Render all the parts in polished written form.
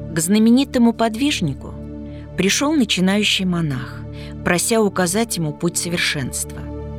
К знаменитому подвижнику пришел начинающий монах, прося указать ему путь совершенства.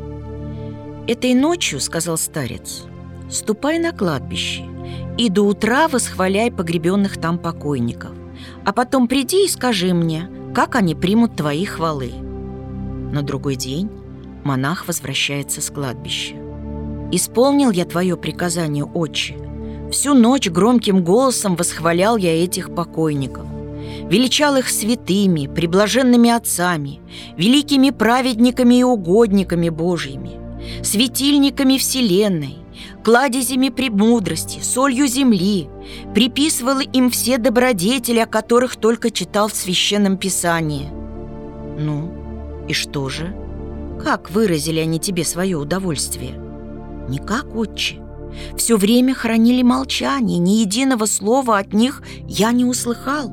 «Этой ночью, — сказал старец, — ступай на кладбище и до утра восхваляй погребенных там покойников, а потом приди и скажи мне, как они примут твои хвалы». На другой день монах возвращается с кладбища. «Исполнил я твое приказание, отче. Всю ночь громким голосом восхвалял я этих покойников, величал их святыми, преблаженными отцами, великими праведниками и угодниками Божьими, светильниками вселенной, кладезями премудрости, солью земли, приписывал им все добродетели, о которых только читал в Священном Писании». «Ну, и что же? Как выразили они тебе свое удовольствие?» «Никак, отче. Все время хранили молчание, ни единого слова от них я не услыхал».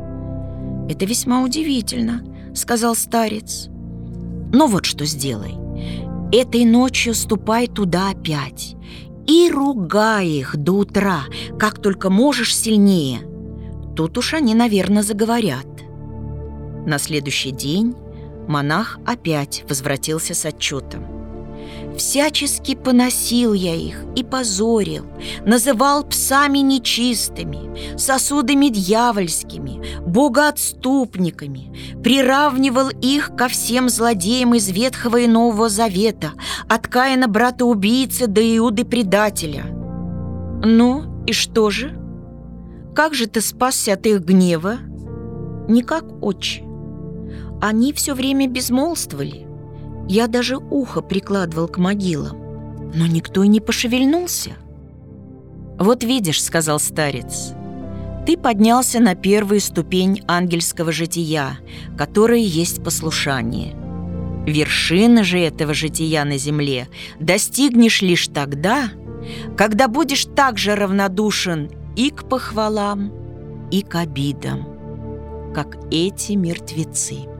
«Это весьма удивительно», — сказал старец. «Но вот что сделай. Этой ночью ступай туда опять и ругай их до утра, как только можешь сильнее. Тут уж они, наверное, заговорят». На следующий день монах опять возвратился с отчетом. «Всячески поносил я их и позорил, называл псами нечистыми, сосудами дьявольскими, богоотступниками, приравнивал их ко всем злодеям из Ветхого и Нового Завета, от Каина брата-убийцы до Иуды предателя». «Ну, и что же? Как же ты спасся от их гнева?» «Никак, отче. Они все время безмолвствовали. Я даже ухо прикладывал к могилам, но никто и не пошевельнулся». «Вот видишь, — сказал старец, — ты поднялся на первую ступень ангельского жития, которое есть послушание. Вершины же этого жития на земле достигнешь лишь тогда, когда будешь так же равнодушен и к похвалам, и к обидам, как эти мертвецы».